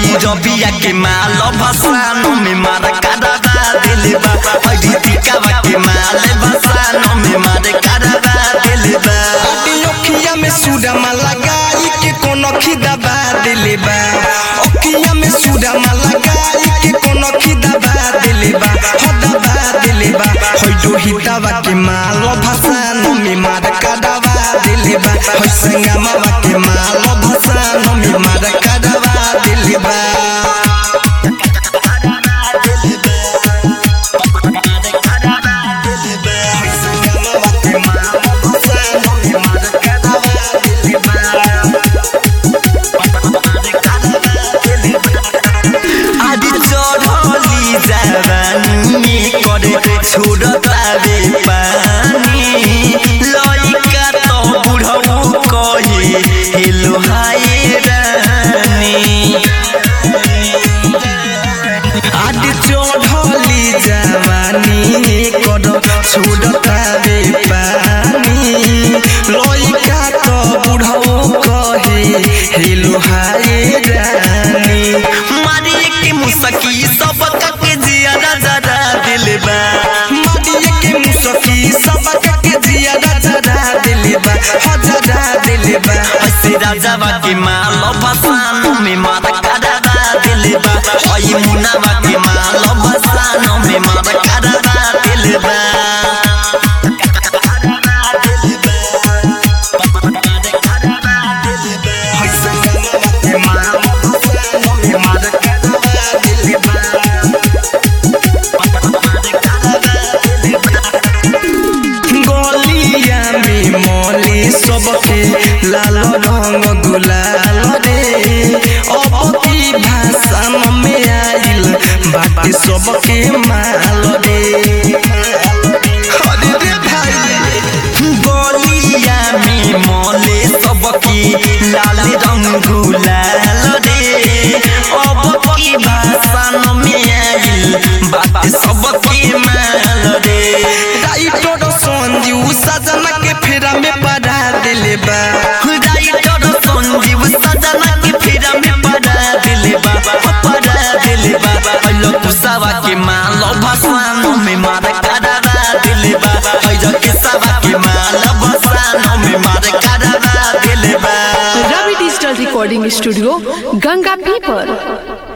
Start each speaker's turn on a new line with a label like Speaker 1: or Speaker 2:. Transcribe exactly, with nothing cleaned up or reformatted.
Speaker 1: हई रबिया के माल भसानो में मार करवा दिल बा हई रीतिका के माल भसानो में मार करवा दिल बा
Speaker 2: अटी ओखिया में सुरमा लगाई के कोनो खिदबा दिल बा ओखिया में सुरमा लगाई के कोनो खिदबा दिल बा हदबा दिल बा हई जोहितावा के माल भसानो में मार करवा दिल बा हई संगमा के माल भसानो में मार करवा दिल बा
Speaker 1: छोड़ता रे पानी लइका तो बुढ़ऊ कहे हेलो हाय रानी
Speaker 2: आदि चढ़ली जवानी कर छोड़ता रे पानी लइका तो बुढ़ऊ कहे हेलो हाय रानी
Speaker 1: मारिए के मुसकी सब के जिया जरा दिल बा
Speaker 2: सखी सबक के जिया जरा दिल बा हजरा दिल बा
Speaker 1: ऐसे राजावा के माल भसानो में मार करवा दिल बा ओई मुनावा के माल भसानो में मार करवा दिल बा
Speaker 2: सबके लाल रंग गुलाल रे अब की भाषा में आइल बाटे सबके माल रे
Speaker 1: अरे रे भाई गोलिया में मोले सबके लाल रंग गुलाल रे अब की भाषा में आइल बाटे सबके माल रे
Speaker 2: राइटर संजीव सजना के फेरा में पड़ा दिल बा
Speaker 1: राइटर संजीव सजना के फेरा में पड़ा दिल बा पड़ा दिल बा हेलो कुसावा के माल भसानो में मार करवा दिल बा हेलो कुसावा के माल भसानो में मार करवा दिल बा
Speaker 3: Ravi digital recording studio Ganga पीपर।